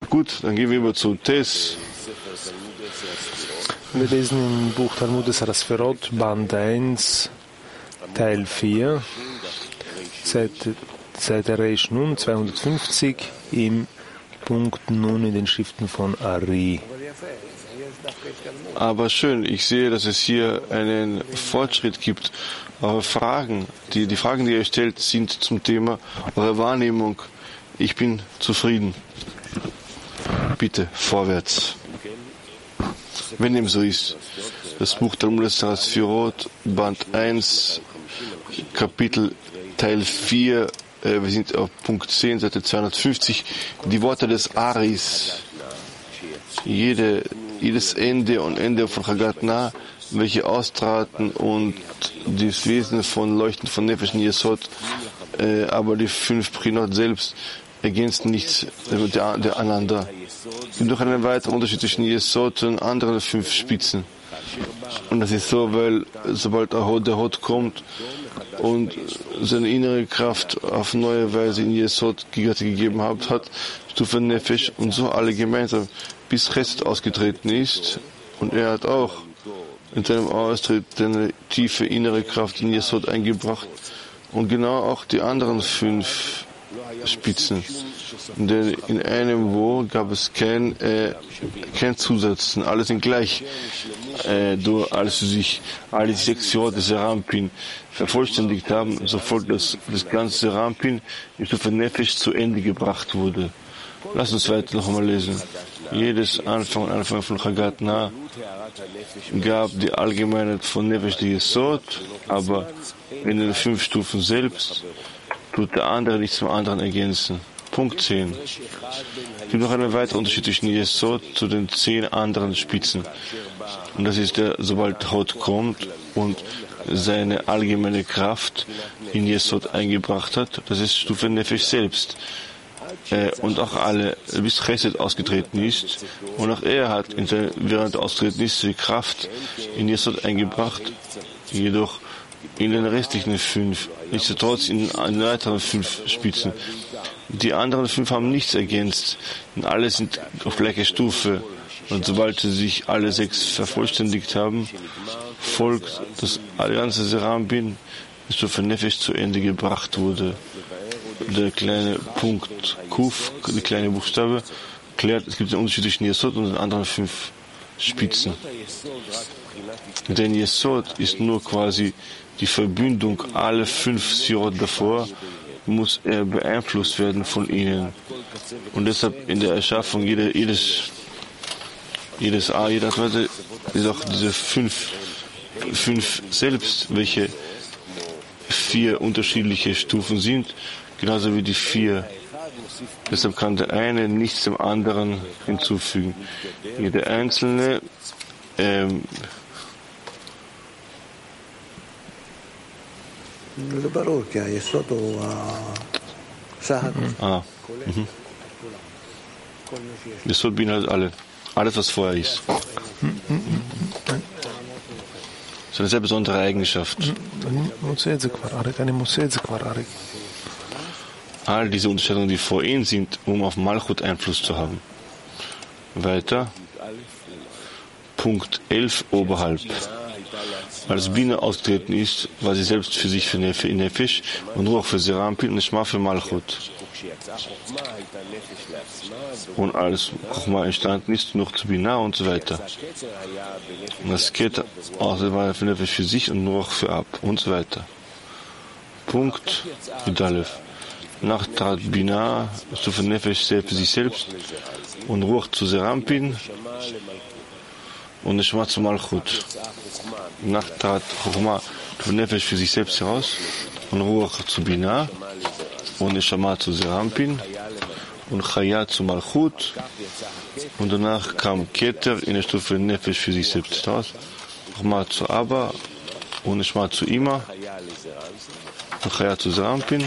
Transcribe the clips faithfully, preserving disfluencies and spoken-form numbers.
Gut, dann gehen wir über zu Tes. Wir lesen im Buch Talmud des Hasferot, Band eins, Teil vier, Seite, Seite Reish Nun, zweihundertfünfzig, im Punkt Nun in den Schriften von Ari. Aber schön, ich sehe, dass es hier einen Fortschritt gibt. Eure Fragen, die, die Fragen, die ihr stellt, sind zum Thema eure Wahrnehmung. Ich bin zufrieden. Bitte, vorwärts. Wenn dem so ist, das Buch Talmud des Hasferot, Band eins, Kapitel, Teil vier, äh, wir sind auf Punkt zehn, Seite zweihundertfünfzig, die Worte des Aris, jede, jedes Ende und Ende von Chagat Na, welche austraten und das Wesen von Leuchten von Nefesh und Yesod, äh, aber die fünf Prinot selbst ergänzen nichts äh, der, der einander. Es gibt noch einen weiteren Unterschied zwischen Yesod und anderen fünf Spitzen. Und das ist so, weil sobald der Hod, der Hod kommt und seine innere Kraft auf neue Weise in Yesod gegeben hat, hat Stufe Nefesh und so alle gemeinsam, bis Chesed ausgetreten ist. Und er hat auch in seinem Austritt eine tiefe innere Kraft in Yesod eingebracht. Und genau auch die anderen fünf Spitzen. Denn in einem Wo gab es kein, äh, kein Zusatz. Alle sind gleich. Äh, durch, als sich alle sechs Jahre des Serampin vervollständigt haben, sofort das, das ganze Serampin in Stufe Nefesh zu Ende gebracht wurde. Lass uns weiter noch einmal lesen. Jedes Anfang, Anfang von Chagat Na gab die Allgemeinheit von Nefesh die Yesod, aber in den fünf Stufen selbst tut der andere nichts zum anderen ergänzen. Punkt zehn. Es gibt noch einen weiteren Unterschied zwischen Yesod zu den zehn anderen Spitzen. Und das ist der, sobald Hod kommt und seine allgemeine Kraft in Yesod eingebracht hat, das ist Stufe Nefesh selbst. Äh, und auch alle, bis Chesed ausgetreten ist, und auch er hat in seine, während er ausgetreten ist, die Kraft in Yesod eingebracht, jedoch in den restlichen fünf, nichtsdestotrotz in den weiteren fünf Spitzen. Die anderen fünf haben nichts ergänzt, denn alle sind auf gleicher Stufe. Und sobald sie sich alle sechs vervollständigt haben, folgt das ganze Serampin, das Stufe Nefesh zu Ende gebracht wurde. Der kleine Punkt Kuf, die kleine Buchstabe, klärt, es gibt einen Unterschied zwischen Yesod und den anderen fünf Spitzen. Denn Yesod ist nur quasi die Verbindung aller fünf Sirot davor, muss er beeinflusst werden von ihnen. Und deshalb in der Erschaffung jeder, jedes, jedes A, jeder Weise ist auch diese fünf, fünf selbst, welche vier unterschiedliche Stufen sind, genauso wie die vier. Deshalb kann der eine nichts dem anderen hinzufügen. Jeder einzelne ähm, Ah. Mhm. Yesod beinhaltet alle. Alles, was vorher ist. Das ist eine sehr besondere Eigenschaft. All diese Unterscheidungen, die vor ihnen sind, um auf Malchut Einfluss zu haben. Weiter. Punkt elf oberhalb. Als Bina ausgetreten ist, war sie selbst für sich für Nefesh und Ruach für Serampin und Schma für Malchut. Und als Chochma entstanden ist, noch zu Bina und so weiter. Und das Keter war für Nefesh für sich und Ruach für Ab und so weiter. Punkt Yudalev. Nach Trat Bina ist für Nefesh selbst für sich selbst und Ruach zu Serampin und Neshma zu Malchut. Nach Trat Chochma für Nefesh für sich selbst heraus und Ruach zu Bina und Neshama zu Serampin und Chaya zu Malchut und danach kam Keter in der Stufe Nefesh für sich selbst heraus, Chochma zu Abba und Neshama zu Ima und Chaya zu Serampin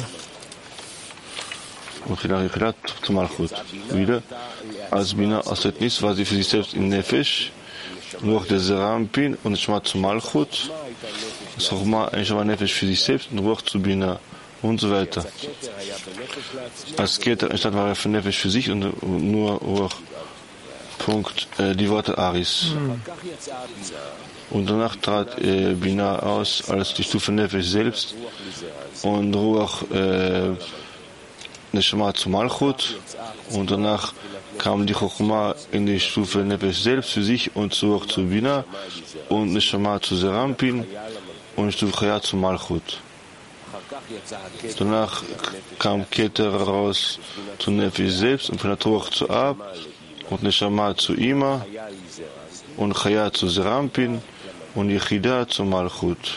und Chila zu Malchut. Wieder, als Bina austreten ist, war sie für sich selbst in Nefesh, nur der Serampin und Neshama zu Malchut, das Chochma, Neshama Nefesh für sich selbst und Ruach zu Bina und so weiter. Als Keter entstand, war er für Nefesh für sich und nur Ruach. Punkt, äh, die Worte Aris. Mhm. Und danach trat äh, Binah aus als die Stufe Nefesh selbst und Ruach äh, Neshama zu Malchut und danach kam die Chochma in die Stufe Nefesh selbst für sich und zu Ruach zu Binah und Neshama zu Serampin und Stufe Chaya zu Malchut. Danach kam Keter raus zu Nefesh selbst und von der Ruach zu Ab und Neshama zu Ima und Chaya zu Serampin und Yechida zu Malchut.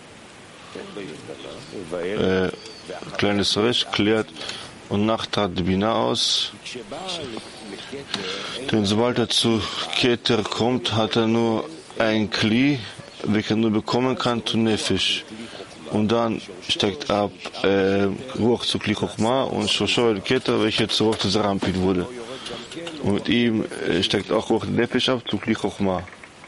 Äh, kleines Resch klärt und nach trat Binah aus. Denn sobald er zu Keter kommt, hat er nur ein Kli, welcher nur bekommen kann zu Nefesh. Und dann steigt ab äh, Ruach zu Kli Chochma und Shoshor Keter, welcher zu Ruach zu Serampin wurde. Und mit ihm äh, steigt auch Ruach Nefesh ab zu Kli Chochma.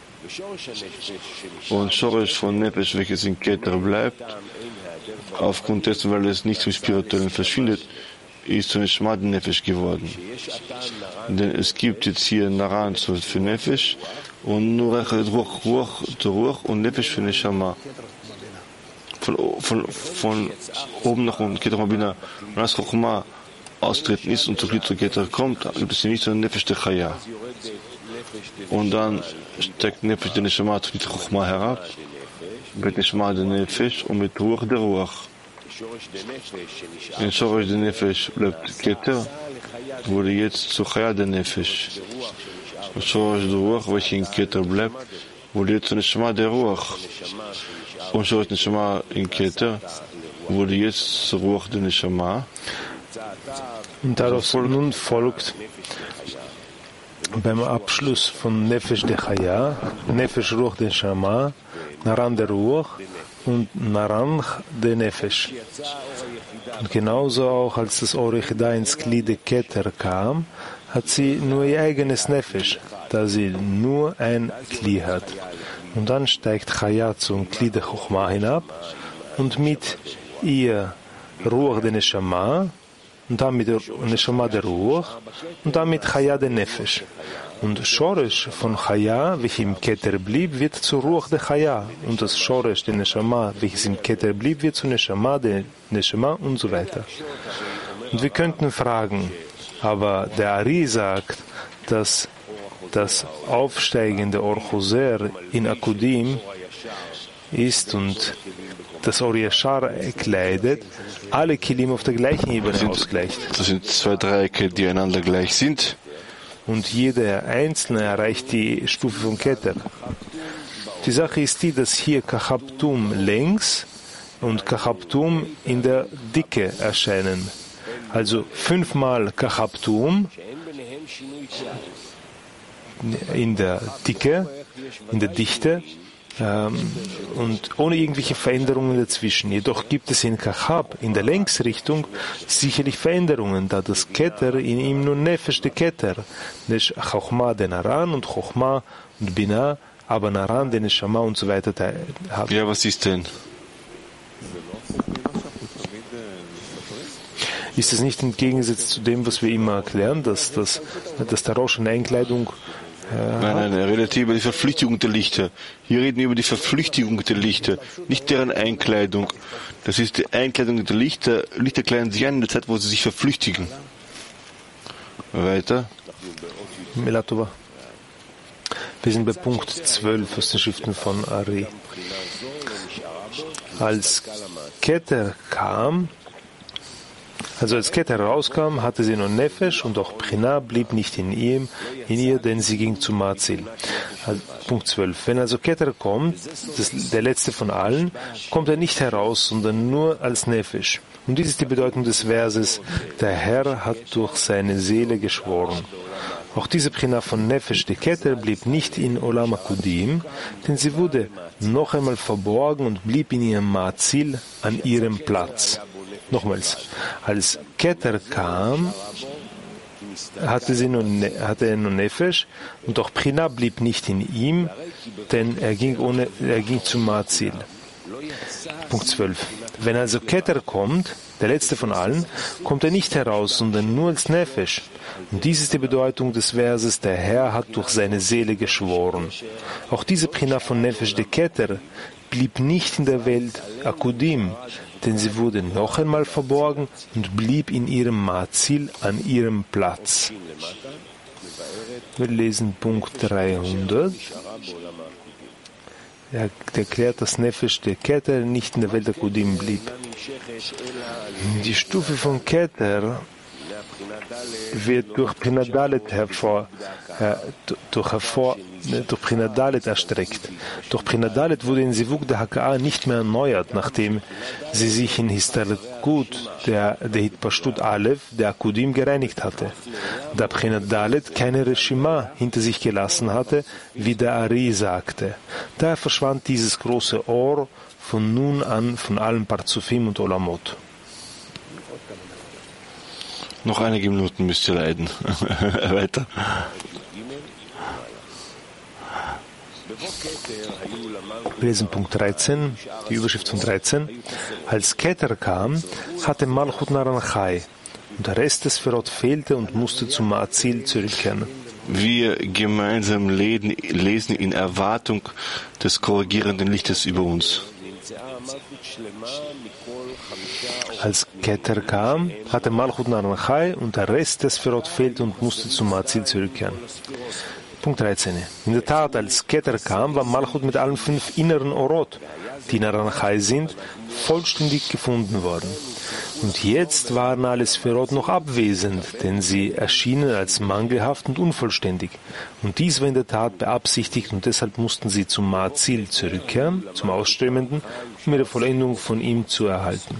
Und Shoresh von Nefesh, welches in Keter bleibt, aufgrund dessen, weil es nicht zum Spirituellen verschwindet, ist zu Neshama Nefesh geworden. Denn es gibt jetzt hier Naran für Nefesh und nur Ruach, Ruach, Ruach und Nefesh für Neshama. Von, von, von oben nach unten, Keter Mabina. Und als Chochma austreten ist und zu Keter kommt, gibt es hier nicht so ein Nefesh der Chaya. Und dann steigt Nefesh der Neshama zu Chochma herab, mit Neshama der Nefesh und mit Ruach der Ruach. In Shoresh der Nefesh bleibt Keter, wurde jetzt zu Chaya der Nefesh. Und Shoresh der Ruach, welcher in Keter bleibt, wurde jetzt zu Neshama der Ruach. Und Shoresh Neshama in Keter wurde jetzt zu Ruach der Neshama. Und daraus nun folgt beim Abschluss von Nefesh de Chaya, Nefesh Ruach de Neshama, Naran der Ruach und Naran de Nefesh. Und genauso auch, als das Or Yechida ins Kli de Keter kam, hat sie nur ihr eigenes Nefesh, da sie nur ein Kli hat. Und dann steigt Chaya zum Kli de Chochma hinab und mit ihr Ruach de Neshama und damit Neshama der Ruach und damit Chaya de Nefesh. Und Shoresh von Chaya, welches im Keter blieb, wird zu Ruach de Chaya. Und das Shoresh der Neshama, welches im Keter blieb, wird zu Neshama de Neshama und so weiter. Und wir könnten fragen, aber der Ari sagt, dass das aufsteigende Or Choser in Akudim ist und das Or Yashar kleidet, alle Kilim auf der gleichen Ebene sind, ausgleicht. Das sind zwei Dreiecke, die einander gleich sind. Und jeder Einzelne erreicht die Stufe von Keter. Die Sache ist die, dass hier Kachabtum längs und Kachabtum in der Dicke erscheinen. Also fünfmal Kachabtum in der Dicke, in der Dichte, ähm, und ohne irgendwelche Veränderungen dazwischen. Jedoch gibt es in Kachab, in der Längsrichtung, sicherlich Veränderungen, da das Keter in ihm nur Nefesh de Keter, Chochma de Naran und Chochma und Binah, aber Naran de Neshama und so weiter hat. Ja, was ist denn? Ist es nicht im Gegensatz zu dem, was wir immer erklären, dass, dass, dass der Rausch eine Einkleidung Nein, nein, er redet hier über die Verflüchtigung der Lichter. Hier reden wir über die Verflüchtigung der Lichter, nicht deren Einkleidung. Das ist die Einkleidung der Lichter. Lichter kleiden sich ein in der Zeit, wo sie sich verflüchtigen. Weiter. Milatova. Wir sind bei Punkt zwölf aus den Schriften von Ari. Als Keter kam, Also als Keter rauskam, hatte sie nur Nefesh und auch Pchina blieb nicht in ihm, in ihr, denn sie ging zu Matzil. Also, Punkt zwölf. Wenn also Keter kommt, das, der letzte von allen, kommt er nicht heraus, sondern nur als Nefesh. Und dies ist die Bedeutung des Verses, der Herr hat durch seine Seele geschworen. Auch diese Pchina von Nefesh, die Keter, blieb nicht in Olam Akudim, denn sie wurde noch einmal verborgen und blieb in ihrem Matzil an ihrem Platz. Nochmals, als Keter kam, hatte, sie nur, hatte er nur Nefesh und auch Pchina blieb nicht in ihm, denn er ging, ohne, er ging zu Matzil. Punkt zwölf. Wenn also Keter kommt, der letzte von allen, kommt er nicht heraus, sondern nur als Nefesh. Und dies ist die Bedeutung des Verses, der Herr hat durch seine Seele geschworen. Auch diese Pchina von Nefesh de Keter blieb nicht in der Welt Akudim, denn sie wurde noch einmal verborgen und blieb in ihrem Mazil an ihrem Platz. Wir lesen Punkt dreihundert. Er erklärt, dass Nefesh der Keter nicht in der Welt Akudim blieb. Die Stufe von Keter wird durch Prinadalet hervor, äh, durch, hervor, durch Prinadalet erstreckt. Durch Prinadalet wurde in Sivuk der Haka'a nicht mehr erneuert, nachdem sie sich in Histargut der, der Hitpashtut Aleph, der Akudim, gereinigt hatte. Da Prinadalet keine Reshima hinter sich gelassen hatte, wie der Ari sagte. Daher verschwand dieses große Ohr von nun an von allen Parzufim und Olamot. Noch einige Minuten müsst ihr leiden. Weiter. Wir lesen Punkt dreizehn, die Überschrift von dreizehn. Als Keter kam, hatte Malchut Naranchai und der Rest des Sferot fehlte und musste zum Ma'azil zurückkehren. Wir gemeinsam lesen in Erwartung des korrigierenden Lichtes über uns. Als Keter kam, hatte Malchut Naranchai und der Rest des Sferot fehlte und musste zum Ma'azil zurückkehren. Punkt dreizehn. In der Tat, als Keter kam, war Malchut mit allen fünf inneren Orot, die Naranchai sind, vollständig gefunden worden. Und jetzt waren alle Sferot noch abwesend, denn sie erschienen als mangelhaft und unvollständig. Und dies war in der Tat beabsichtigt und deshalb mussten sie zum Ma'azil zurückkehren, zum Ausströmenden, um ihre Vollendung von ihm zu erhalten.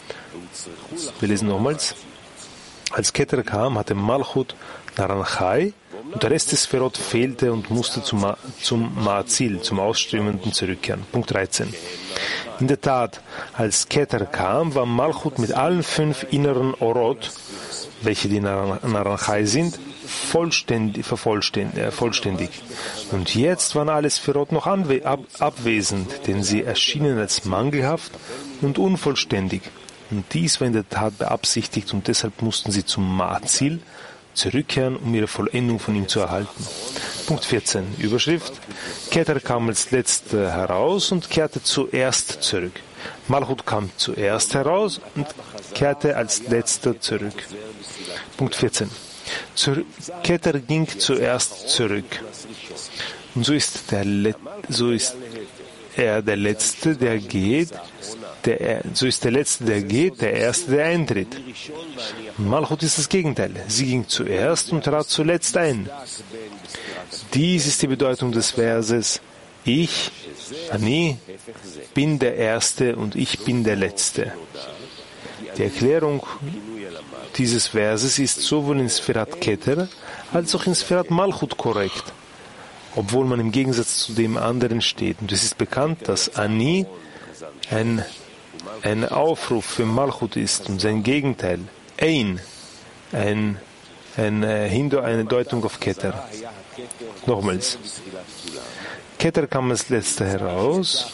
Wir lesen nochmals. Als Keter kam, hatte Malchut Naranchai und der Rest des Sferot fehlte und musste zum, Ma- zum Ma'azil, zum Ausströmenden, zurückkehren. Punkt dreizehn. In der Tat, als Keter kam, war Malchut mit allen fünf inneren Orot, welche die Nar- Naranchai sind, vollständig, vervollständig, äh, vollständig. Und jetzt waren alle Sferot noch anwe- ab- abwesend, denn sie erschienen als mangelhaft und unvollständig. Und dies war in der Tat beabsichtigt und deshalb mussten sie zum Ma'azil zurückkehren, um ihre Vollendung von ihm zu erhalten. Punkt vierzehn, Überschrift. Keter kam als Letzter heraus und kehrte zuerst zurück. Malchut kam zuerst heraus und kehrte als Letzter zurück. Punkt vierzehn. Zur, Keter ging zuerst zurück. Und so ist, der Let, so ist er der Letzte, der geht, der, so ist der Letzte, der geht, der Erste, der eintritt. Und Malchut ist das Gegenteil. Sie ging zuerst und trat zuletzt ein. Dies ist die Bedeutung des Verses: Ich, Ani, bin der Erste und ich bin der Letzte. Die Erklärung dieses Verses ist sowohl in Sferat Keter als auch in Sferat Malchut korrekt, obwohl man im Gegensatz zu dem anderen steht. Und es ist bekannt, dass Ani ein, ein Aufruf für Malchut ist und sein Gegenteil, Ein, ein, ein, ein, eine Deutung auf Keter. Nochmals. Keter kam als Letzter heraus.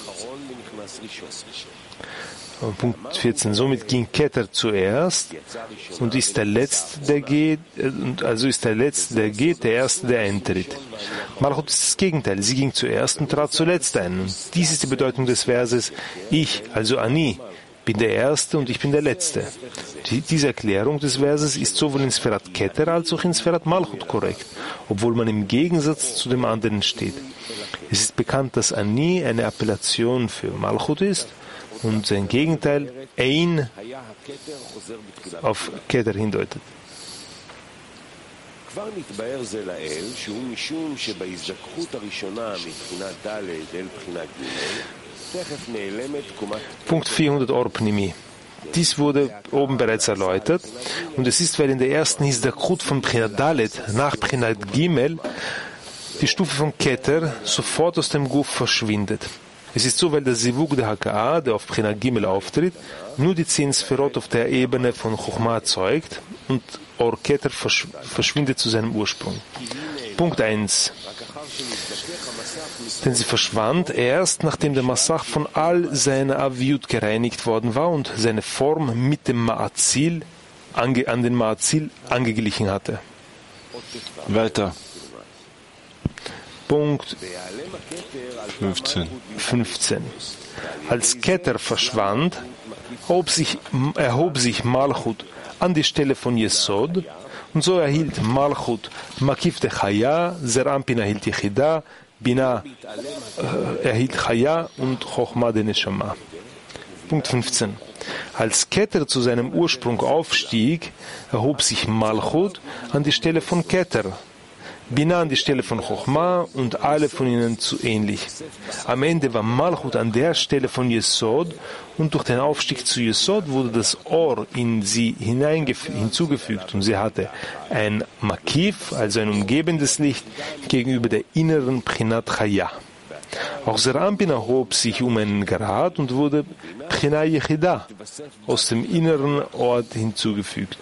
Punkt vierzehn. Somit ging Keter zuerst und ist der Letzte, der geht, also ist der Letzte, der geht, der Erste, der eintritt. Malchut ist das Gegenteil. Sie ging zuerst und trat zuletzt ein. Und dies ist die Bedeutung des Verses: Ich, also Ani, bin der Erste und ich bin der Letzte. Die, diese Erklärung des Verses ist sowohl in Sferat Keter als auch in Sferat Malchut korrekt, obwohl man im Gegensatz zu dem anderen steht. Es ist bekannt, dass Ani eine Appellation für Malchut ist und sein Gegenteil Ein auf Keter hindeutet. Punkt vierhundert Orpnimi. Dies wurde oben bereits erläutert und es ist, weil in der ersten Hisdakut von Prinat Dalet nach Prinat Gimel die Stufe von Keter sofort aus dem Guf verschwindet. Es ist so, weil der Sivuk der Haka'a, der auf Prinat Gimel auftritt, nur die zehn Sferot auf der Ebene von Chochma erzeugt und Or Keter verschwindet zu seinem Ursprung. Punkt eins. Denn sie verschwand erst, nachdem der Massach von all seiner Aviut gereinigt worden war und seine Form mit dem Ma'azil ange, an den Ma'azil angeglichen hatte. Weiter. Punkt fünfzehn. fünfzehn. Als Keter verschwand, erhob sich, erhob sich Malchut an die Stelle von Yesod, und so erhielt Malchut Makif de Chaya, Zerampin erhielt Yechida, Bina äh, erhielt Chaya und Chochma de Neshama. Punkt fünfzehn. Als Keter zu seinem Ursprung aufstieg, erhob sich Malchut an die Stelle von Keter, Bina an die Stelle von Chochma und alle von ihnen zu ähnlich. Am Ende war Malchut an der Stelle von Yesod und durch den Aufstieg zu Yesod wurde das Or in sie hinzugefügt und sie hatte ein Makif, also ein umgebendes Licht, gegenüber der inneren Prinat Chaya. Auch Zerampin erhob sich um einen Grad und wurde Prinat Yechida aus dem inneren Ort hinzugefügt.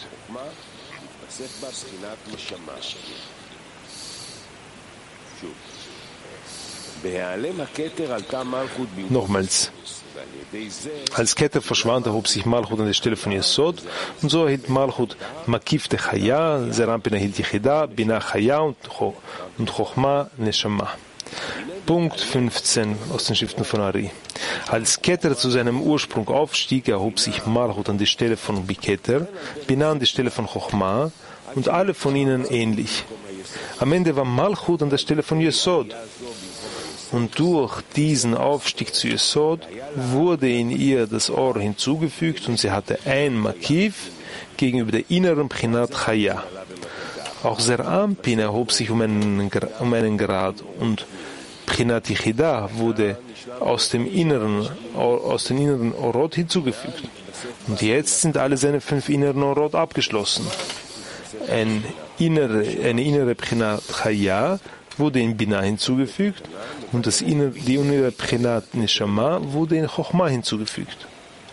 Nochmals. Als Keter verschwand, erhob sich Malchut an der Stelle von Yesod und so erhielt Malchut Makif de Chaya, Zerampin erhielt Yechida, Bina Chaya und Chochma Neshama. Punkt fünfzehn aus den Schriften von Ari. Als Keter zu seinem Ursprung aufstieg, erhob sich Malchut an die Stelle von Biketer, Bina an die Stelle von Chochma und alle von ihnen ähnlich. Am Ende war Malchut an der Stelle von Yesod. Und durch diesen Aufstieg zu Yesod wurde in ihr das Or hinzugefügt und sie hatte ein Makif gegenüber der inneren Prinat Chaya. Auch Zerampin erhob sich um einen, um einen Grad und Prinat Yechida wurde aus dem inneren, aus den inneren Orot hinzugefügt. Und jetzt sind alle seine fünf inneren Orot abgeschlossen. Ein innere, eine innere Prinat Chaya wurde in Bina hinzugefügt und das innere, die innere Prinat Neshama wurde in Chochma hinzugefügt.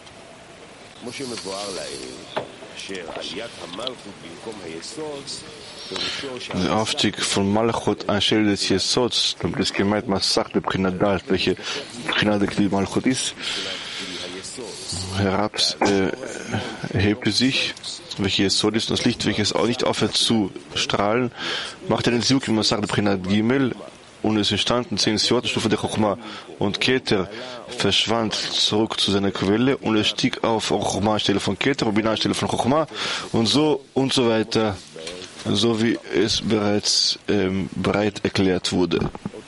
Der Aufstieg von Malchut anstelle des Yesods, damit ist gemeint, man sagt, der Prinat Dal, welche Prinat der Malchut ist, herab äh, erhebte sich, welche Yesod ist, und das Licht, welches auch nicht aufhört zu strahlen, machte den Sieg, man sagt, der Prinat Gimel, und es entstanden zehn Stufen der Chochma, und Keter verschwand zurück zu seiner Quelle, und es stieg auf Chochma anstelle von Keter, und Bina anstelle von Chochma, und so und so weiter, so wie es bereits ähm, breit erklärt wurde.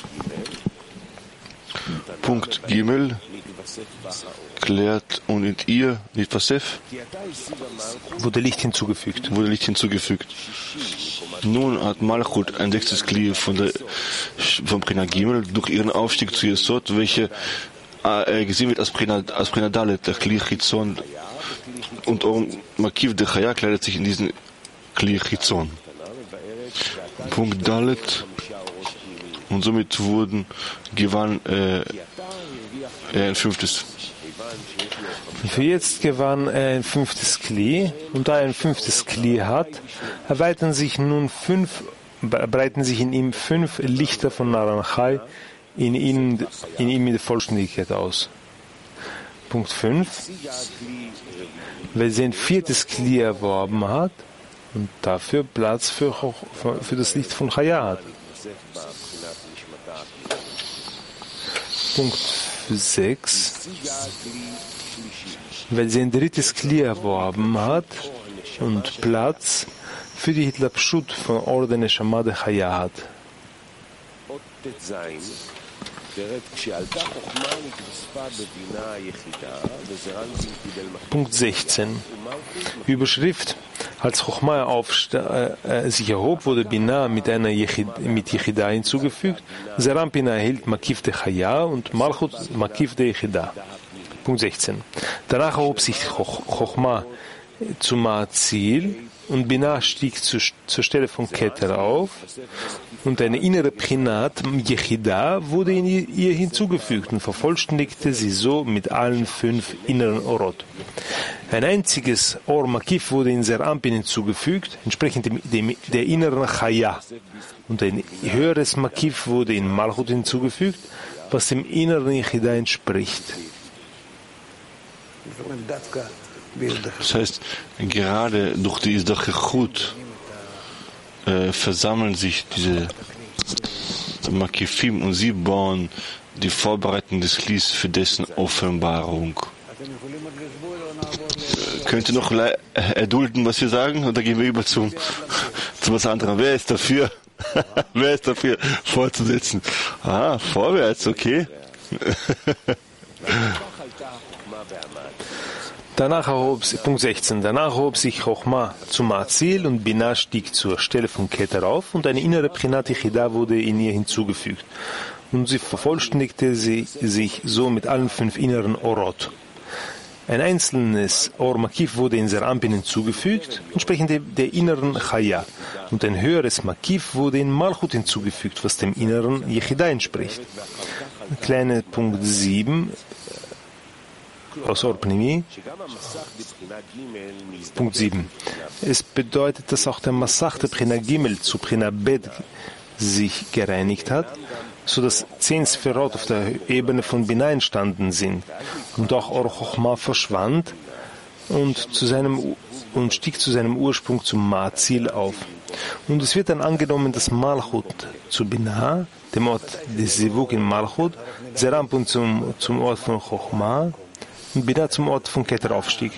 Punkt Gimel klärt, und in ihr, nicht Pasef, wurde Licht hinzugefügt. Wurde Licht hinzugefügt. Nun hat Malchut ein sechstes Glied von der von Prinat Gimel durch ihren Aufstieg zu Yesod, welche äh, gesehen wird als Prinat als Prinat Dalet, der Kli Chitzon, und Makif de Chaya kleidet sich in diesen Kli Chitzon. Punkt Dalet, und somit wurden gewann äh, ein fünftes. Für jetzt gewann er ein fünftes Kli, und da er ein fünftes Kli hat, erweitern sich nun fünf, breiten sich in ihm fünf Lichter von Naranchai in ihm, in ihm in der Vollständigkeit aus. Punkt fünf. Wer sein viertes Kli erworben hat und dafür Platz für, für das Licht von Chaya hat. Punkt sechs. Weil sie ein drittes Kli erworben hat und Platz für die Hitlapshut von Orden Neshama de Chaya hat. Punkt sechzehn. Überschrift: Als Chochma aufsta- äh, sich erhob, wurde Bina mit einer Yechid, mit Yechida hinzugefügt. Zerampin erhielt Makif de Chaya und Malchut Makif de Yechida. Punkt sechzehn. Danach erhob sich Chochma zu Ma'azil und Binah stieg zu, zur Stelle von Keter auf und eine innere Prinat Yechidah wurde in ihr hinzugefügt und vervollständigte sie so mit allen fünf inneren Orot. Ein einziges Or Makif wurde in Serampin hinzugefügt, entsprechend dem, dem, der inneren Chaya. Und ein höheres Makif wurde in Malchut hinzugefügt, was dem inneren Yechidah entspricht. Das heißt, gerade durch die Isdachechut äh, versammeln sich diese Makifim und sie bauen die Vorbereitung des Klis für dessen Offenbarung. Könnt ihr noch erdulden, was wir sagen? Oder gehen wir über zum, zu was anderem? Wer ist dafür? Wer ist dafür, fortzusetzen? Ah, vorwärts, okay. Danach erhob, Punkt sechzehn. Danach erhob sich Chochma zu Marzil und Binah stieg zur Stelle von Keter auf und eine innere Prinat Yechidah wurde in ihr hinzugefügt. Und sie vervollständigte sie, sich so mit allen fünf inneren Orot. Ein einzelnes Or Makif wurde in Serampin hinzugefügt, entsprechend der inneren Chaya. Und ein höheres Makif wurde in Malchut hinzugefügt, was dem inneren Yechidah entspricht. Kleine Punkt sieben aus Or Pnimi. Punkt sieben. Es bedeutet, dass auch der Masach der Prina Gimel zu Prina Bet sich gereinigt hat, so dass zehn Sphirot auf der Ebene von Binah entstanden sind und auch Or Chochma verschwand und, zu seinem, und stieg zu seinem Ursprung zum Marzil auf. Und es wird dann angenommen, dass Malchut zu Binah, dem Ort des Zivuk in Malchut, Serampin zum, zum Ort von Chochma und Binah zum Ort von Keter aufstieg.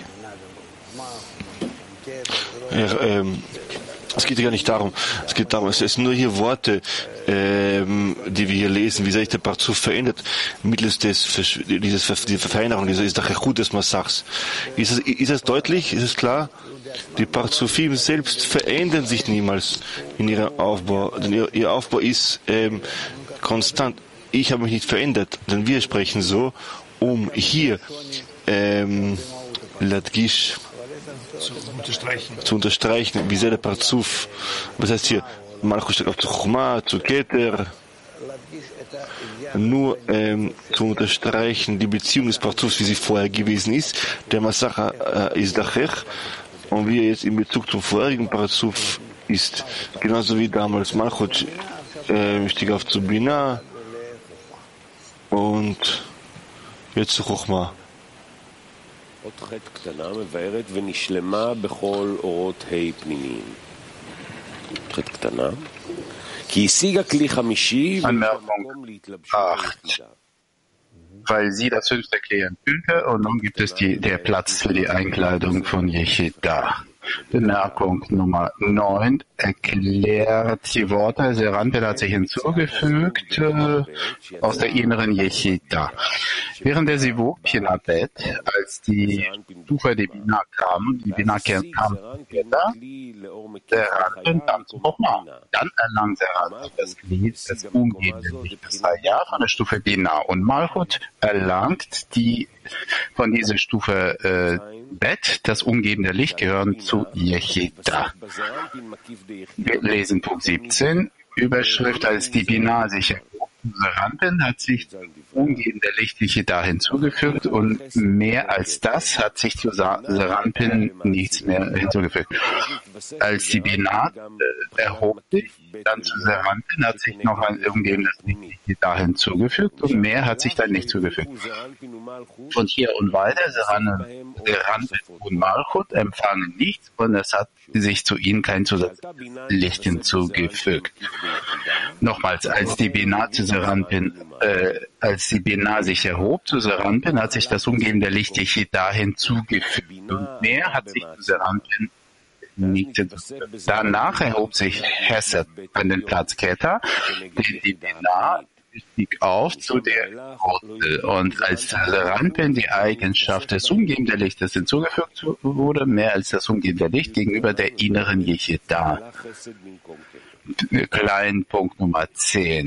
Ja, ähm, es geht ja gar nicht darum. Es geht darum, es sind nur hier Worte, ähm, die wir hier lesen, wie sich der Parzuf verändert, mittels des, dieses, dieser Verfeinerung, dieser Isdachechut des Massachs. Ist es, ist es deutlich? Ist es klar? Die Parzufim selbst verändern sich niemals in ihrem Aufbau, denn ihr, ihr Aufbau ist ähm, konstant. Ich habe mich nicht verändert, denn wir sprechen so, um hier ähm, Ladgish Zu unterstreichen. zu unterstreichen, wie sehr der Parzuf, was heißt hier, Malchut steht auf zu Chuma, zu Keter, nur ähm, zu unterstreichen, die Beziehung des Parzufs, wie sie vorher gewesen ist, der Masacha äh, ist Dachech, und wie er jetzt in Bezug zum vorherigen Parzuf ist, genauso wie damals Malchut äh, stieg auf zu Binah und jetzt zu Chochma. עוד חטא קטנה מבארת ונשלמה בכל אורות ה' פנימיים. חטא קטנה. כי השיגה כלי חמישי ומקום להתלבשות היחידה. Weil sie das fünfte Kli enthüllte und nun gibt es die, der Platz für die Einkleidung von Yechidah. Bemerkung Nummer neun erklärt die Worte, Serampin hat sich hinzugefügt äh, aus der inneren Yechidah. Während der Sivuk Pinabet, als die Stufe der Binah kam, die Binah kam zu Keter, Serampin kam zu Chochma. Dann erlangt Serampin das Glied, das umgehende Licht, das Chaya von der Stufe Binah. Und Malchut erlangt die von dieser Stufe äh, Bet, das umgebende Licht, gehören zu Yechidah. Wir lesen Punkt siebzehn, Überschrift, als die Binah sich erhob. Serampin hat sich umgehende Licht Yechidah hinzugefügt und mehr als das hat sich zu Serampin nichts mehr hinzugefügt. Als die Binah äh, erhob sich, dann zu Serampin hat sich noch ein umgebendes Licht Yechidah hinzugefügt und mehr hat sich dann nicht zugefügt. Von hier und weiter, Serampin und Malchut empfangen nichts und es hat sich zu ihnen kein Zusatzlicht hinzugefügt. Nochmals, als die Binah zu Serampin, äh, als die Binah sich erhob zu Serampin, hat sich das umgebende Licht Yechidah hinzugefügt und mehr hat sich zu Serampin nicht hinzugefügt. Danach erhob sich Hesed an den Platz Keter, die, die Binah stieg auf zu der Wurzel und als Serampin die Eigenschaft des umgebenden Lichtes hinzugefügt wurde, mehr als das umgebende Licht gegenüber der inneren Yechidah. Klein Punkt Nummer zehn.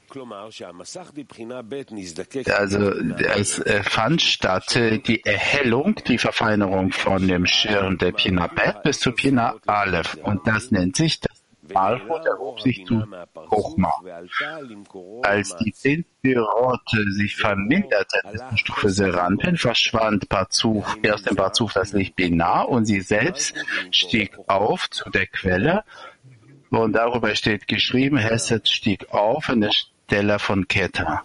Also es fand statt die Erhellung, die Verfeinerung von dem Schirm der Pina Bet bis zu Pina Aleph. Und das nennt sich das Malchut erhob sich zu Chochma. Als die zehn Spirote sich verminderten bis zur Stufe Seranpin, verschwand Parzuf, erst im Parzuf das Licht Binah und sie selbst stieg auf zu der Quelle. Und darüber steht geschrieben, Hesed stieg auf an der Stelle von Keter.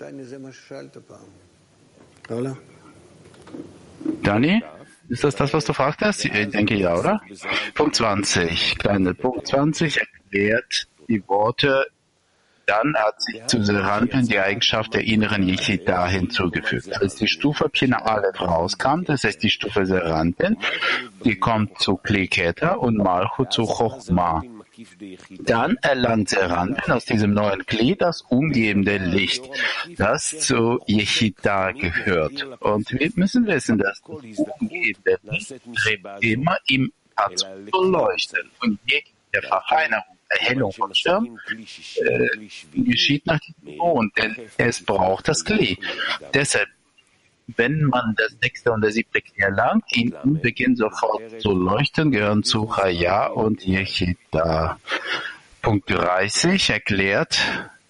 Dani? Ist das das, was du fragt hast? Ich denke ja, oder? Punkt zwanzig. Kleine Punkt zwanzig erklärt die Worte, dann hat sich zu Seranpin die Eigenschaft der inneren Yechida hinzugefügt. Als die Stufe Pina Aleph rauskam, das ist die Stufe Seranpin, die kommt zu Kli Keter und Malchut zu Chochma. Dann erlangt Seranpin aus diesem neuen Glied das umgebende Licht, das zu Yechida gehört. Und wir müssen wissen, dass das umgebende Licht immer im Parzuf zu leuchten. Und jede Verfeinerung, Erhellung von Schirm äh, geschieht nach diesem Grund, denn es braucht das Glied. Deshalb, wenn man das sechste und das siebte Glied erlangt, ihnen beginnt sofort zu leuchten, gehören zu Chaya und Yechida. Punkt dreißig erklärt,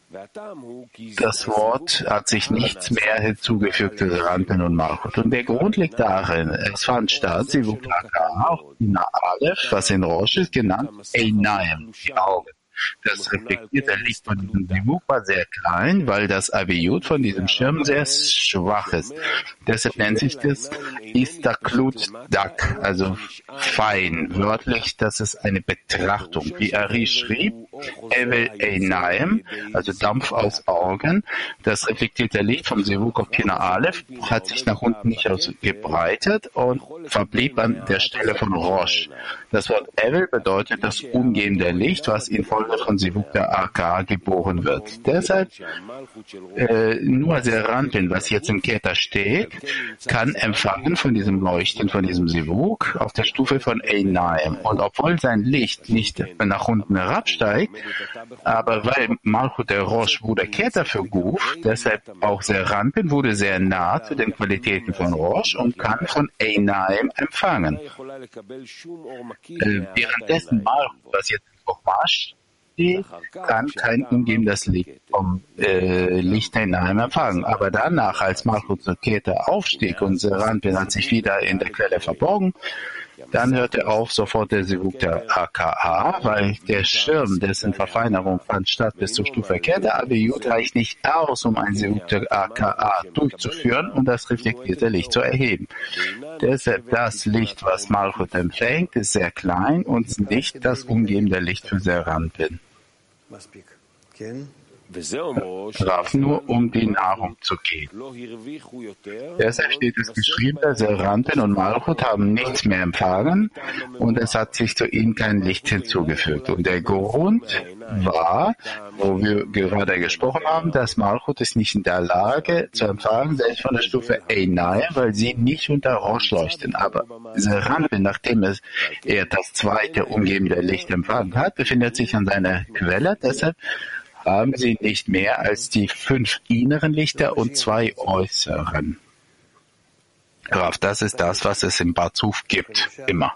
das Wort hat sich nichts mehr hinzugefügt zu Seranpin und Malchut. Und der Grund liegt darin, es fand statt, sie wurde auch Pina Aleph, was in Rosh ist, genannt Einayim, die Augen. Das reflektierte Licht von diesem Sivuk war sehr klein, weil das Aviyut von diesem Schirm sehr schwach ist. Deshalb nennt sich das Istaklut Dak, also fein. Wörtlich, das ist eine Betrachtung. Wie Ari schrieb, Evel Einayim, also Dampf aus Augen. Das reflektierte Licht vom Sivuk auf Pina Aleph hat sich nach unten nicht ausgebreitet und verblieb an der Stelle von Rosh. Das Wort Evel bedeutet das umgehende Licht, was infolge von Sivuk der A K geboren wird. Deshalb äh, nur Seranpin, was jetzt in Keter steht, kann empfangen von diesem Leuchten, von diesem Sivuk auf der Stufe von Einayim. Und obwohl sein Licht nicht nach unten herabsteigt, aber weil Malchut der Rosh wurde Keter für Guf, deshalb auch Seranpin wurde sehr nah zu den Qualitäten von Rosh und kann von Einayim empfangen. Äh, währenddessen Malchut, was jetzt Chochmash kann kein umgehendes Licht vom äh, Licht hinein empfangen. Aber danach, als Malchut zur Keter aufstieg und Seranpin hat sich wieder in der Quelle verborgen, dann hörte auf sofort der Sivuk der A K A, weil der Schirm, dessen Verfeinerung fand statt bis zur Stufe Keter, Aviyut reicht nicht aus, um ein Sivuk der A K A durchzuführen und das reflektierte Licht zu erheben. Deshalb das Licht, was Malchut empfängt, ist sehr klein und nicht das umgebende Licht für Seranpin. Traf nur, um die Nahrung zu geben. Deshalb steht es geschrieben, dass Seranpin und Malchut haben nichts mehr empfangen und es hat sich zu ihnen kein Licht hinzugefügt. Und der Grund war, wo wir gerade gesprochen haben, dass Malchut ist nicht in der Lage zu empfangen, selbst von der Stufe Einayim, weil sie nicht unter Rosh leuchten. Aber Seranpin, nachdem es er das zweite umgebende Licht empfangen hat, befindet sich an seiner Quelle. Deshalb haben sie nicht mehr als die fünf inneren Lichter und zwei äußeren. Graf, das ist das, was es im Parzuf gibt, immer.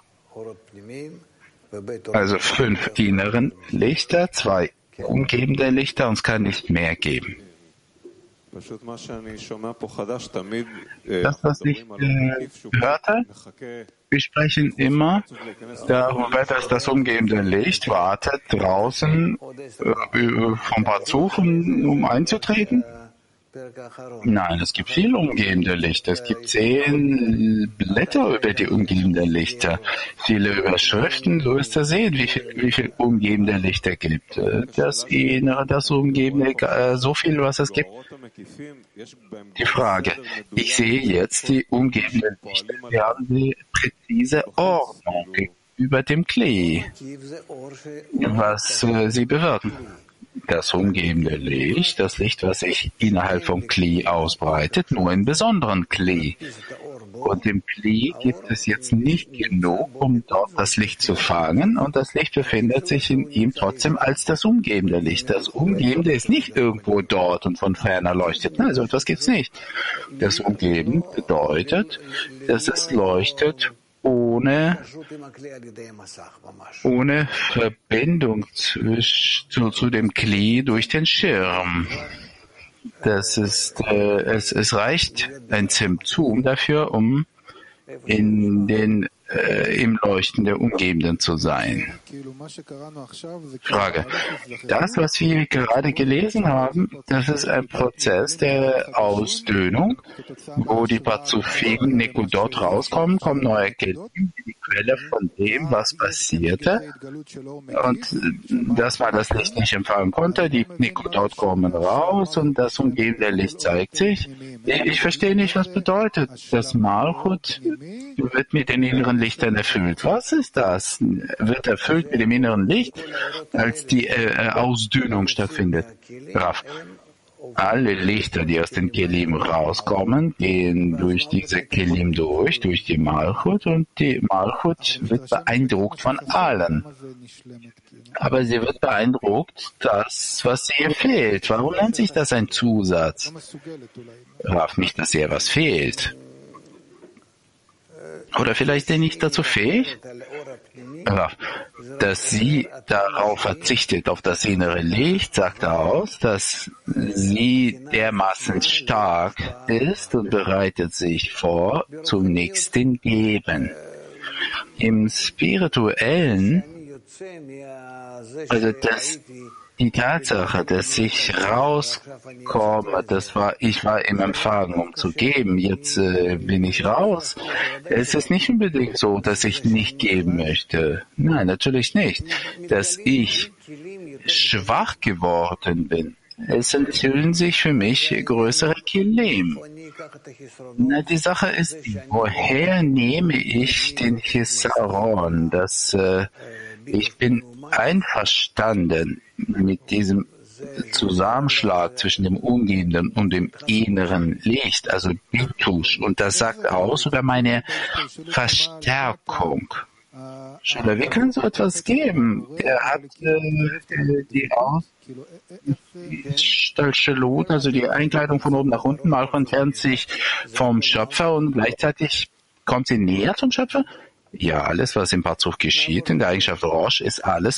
Also fünf inneren Lichter, zwei umgebende Lichter und es kann nicht mehr geben. Das, was ich äh, hörte, wir sprechen immer darüber, dass das umgebende Licht wartet draußen äh, vom Parzuf, um, um einzutreten. Nein, es gibt viel umgebende Lichter. Es gibt zehn Blätter über die umgebenden Lichter, viele Überschriften. Du wirst da sehen, wie viel, wie viel umgebende Lichter gibt. Das Innere, das Umgebende, so viel, was es gibt. Die Frage, ich sehe jetzt die umgebenden Lichter. Wir haben die präzise Ordnung über dem Kli, was äh, sie bewirken. Das umgebende Licht, das Licht, was sich innerhalb vom Kli ausbreitet, nur in besonderen Kli. und im Kli gibt es jetzt nicht genug, um dort das Licht zu fangen, und das Licht befindet sich in ihm trotzdem als das umgebende Licht. Das Umgebende ist nicht irgendwo dort und von ferner leuchtet. Nein, so etwas gibt es nicht. Das Umgeben bedeutet, dass es leuchtet ohne, ohne Verbindung zwisch, zu, zu dem Kli durch den Schirm. Das ist, äh, es, es reicht ein Zimtzum dafür, um in den, äh, im Leuchten der Umgebenden zu sein. Frage. Das, was wir gerade gelesen haben, das ist ein Prozess der Ausdünnung, wo die Parzufim Nekudot rauskommen, kommen neue Kelim, die Quelle von dem, was passierte. Und dass man das Licht nicht empfangen konnte, die Nekudot kommen raus und das umgebende Licht zeigt sich. Ich verstehe nicht, was bedeutet. Das Malchut wird mit den inneren Lichtern erfüllt. Was ist das? Wird erfüllt mit dem inneren Licht, als die äh, Ausdünnung stattfindet. Raff. Alle Lichter, die aus den Kelim rauskommen, gehen durch diese Kelim durch, durch die Malchut, und die Malchut wird beeindruckt von allen. Aber sie wird beeindruckt, das, was ihr fehlt. Warum nennt sich das ein Zusatz? Raff, nicht, dass ihr was fehlt. Oder vielleicht denn nicht dazu fähig? Raff, dass sie darauf verzichtet, auf das innere Licht, sagt aus, dass sie dermaßen stark ist und bereitet sich vor zum nächsten Geben. Im Spirituellen, also das, die Tatsache, dass ich rauskomme, das war, ich war im Empfang, um zu geben, jetzt äh, bin ich raus. Es ist nicht unbedingt so, dass ich nicht geben möchte. Nein, natürlich nicht. Dass ich schwach geworden bin. Es enthüllen sich für mich größere Kelim. Na, die Sache ist, woher nehme ich den Chisaron? Das, äh, ich bin einverstanden mit diesem Zusammenschlag zwischen dem umgebenden und dem inneren Licht, also Bitush, und das sagt aus über meine Verstärkung. Schüler, wie kann so etwas geben? Er hat äh, die Ausstellung, also die Einkleidung von oben nach unten, mal entfernt sich vom Schöpfer und gleichzeitig kommt sie näher zum Schöpfer? Ja, alles, was im Parzuf geschieht, in der Eigenschaft Rosh, ist alles